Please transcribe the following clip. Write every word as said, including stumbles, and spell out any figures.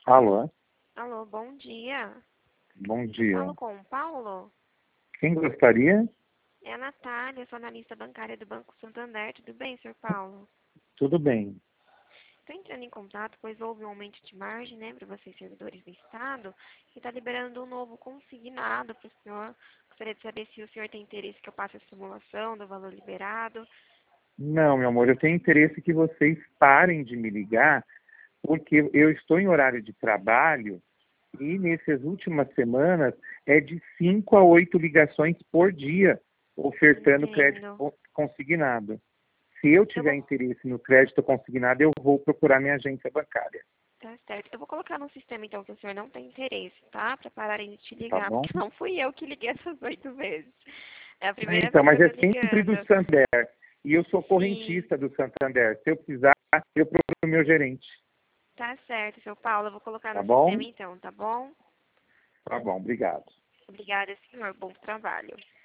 Alô? Alô, bom dia. Bom dia. Falo com o Paulo? Quem gostaria? É a Natália, sou analista bancária do Banco Santander. Tudo bem, senhor Paulo? Tudo bem. Estou entrando em contato, pois houve um aumento de margem, né, para vocês, servidores do Estado, e está liberando um novo consignado para o senhor. Gostaria de saber se o senhor tem interesse que eu passe a simulação do valor liberado. Não, meu amor, eu tenho interesse que vocês parem de me ligar, porque eu estou em horário de trabalho e nessas últimas semanas é de cinco a oito ligações por dia ofertando crédito Entendo. consignado. Se eu Eu tiver vou... interesse no crédito consignado, eu vou procurar minha agência bancária. Tá certo. Eu vou colocar no sistema, então, que o senhor não tem interesse, tá? Para pararem de te Tá ligar, bom? porque não fui eu que liguei essas oito vezes. É a É, primeira Então, vez que mas eu tô é sempre do ligando. Santander. E eu sou Sim. correntista do Santander. Se eu precisar, eu procuro o meu gerente. Tá certo, seu Paulo. Eu vou colocar Tá no bom? sistema então, tá bom? Tá bom, obrigado. Obrigada, senhor. Bom trabalho.